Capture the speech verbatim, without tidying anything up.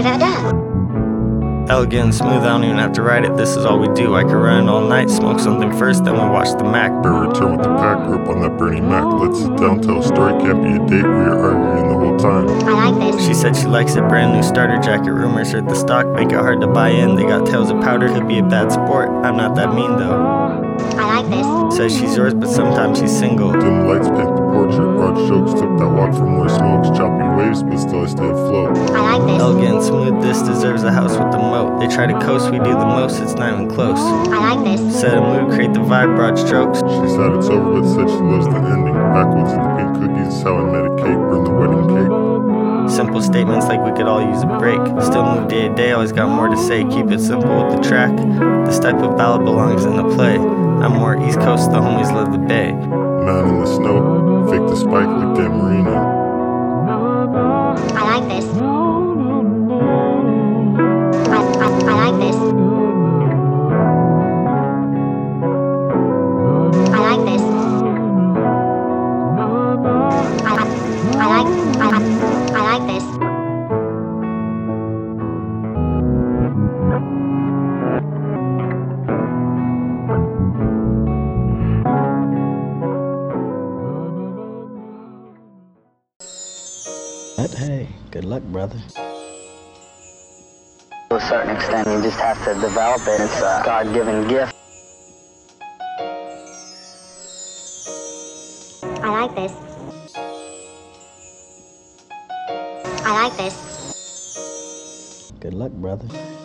ever done. Elegant and smooth, I don't even have to ride it, this is all we do. I could run it all night, smoke something first, then we watch the Mac. Better return with the pack, grew up on that Bernie Mac. Let's sit down, tell a story, can't be a date, we are arguing the whole time. I like this. She said she likes it, brand new starter jacket, rumors hurt the stock, make it hard to buy in. They got tails of powder, could be a bad sport, I'm not that mean though. I like this. Says she's yours, but sometimes she's single. Dim lights paint the portrait, broad strokes, took that walk for more smokes. Choppy waves, but still I stay afloat. I like this. Elegant and smooth, this deserves a house with a moat. They try to coast, we do the most, it's not even close. I like this. Set a mood, create the vibe, broad strokes. She said it's over, but said she loves the ending. Backwoods and the pink cookies is how I met a cake, burn the wedding cake. Simple statements like we could all use a break. Still move day to day, always got more to say. Keep it simple with the track. This type of ballad belongs in the play. I'm more East Coast, the homies love the Bay. Man in the snow, fake the spike like Dan Marino. I like this. I, I, I like this. I like this. I, I, I like I, I like this. But hey, good luck, brother. To a certain extent, you just have to develop it. It's a God-given gift. I like this. I like this. Good luck, brother.